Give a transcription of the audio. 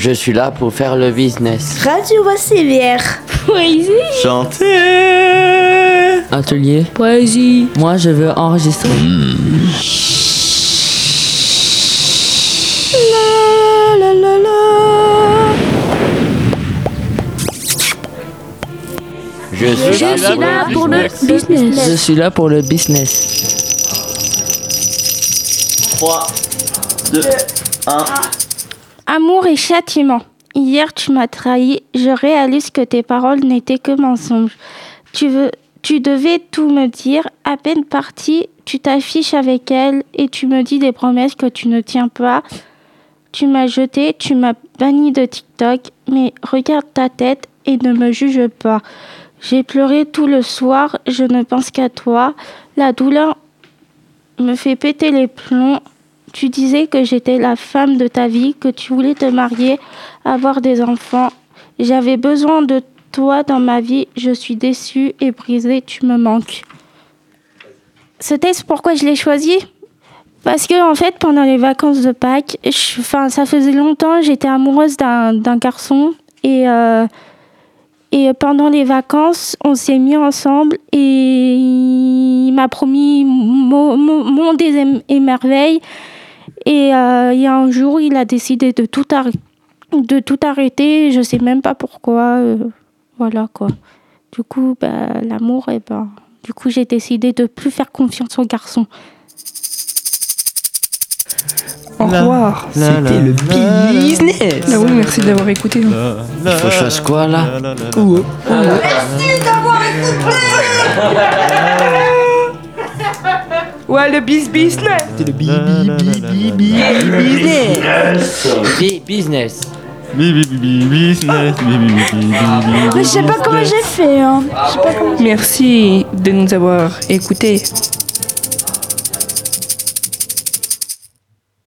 Je suis là pour faire le business. Radio Vassivière. Poésie. Chanter. Atelier. Poésie. Moi, je veux enregistrer. La la la la. Je suis là pour le business. Je suis là pour le business. 3, 2, 1. Amour et châtiment. Hier, tu m'as trahi. Je réalise que tes paroles n'étaient que mensonges. Tu devais tout me dire. À peine partie, tu t'affiches avec elle et tu me dis des promesses que tu ne tiens pas. Tu m'as jeté, tu m'as banni de TikTok. Mais regarde ta tête et ne me juge pas. J'ai pleuré tout le soir. Je ne pense qu'à toi. La douleur me fait péter les plombs. Tu disais que j'étais la femme de ta vie, que tu voulais te marier, avoir des enfants. J'avais besoin de toi dans ma vie. Je suis déçue et brisée. Tu me manques. Ce texte, pourquoi je l'ai choisi ? Parce que en fait, pendant les vacances de Pâques, ça faisait longtemps, j'étais amoureuse d'un garçon et pendant les vacances, on s'est mis ensemble et il m'a promis monde et merveilles. Et il y a un jour, il a décidé de tout arrêter. Je sais même pas pourquoi. Voilà quoi. Du coup, l'amour, du coup, j'ai décidé de plus faire confiance aux garçons. Au revoir. C'était le business. Ah oui, merci d'avoir écouté. Il faut que je fasse quoi là? Merci d'avoir écouté. Ouais, le business. C'était le business. Business. Mais je sais pas comment j'ai fait. Hein. Merci de nous avoir écoutés.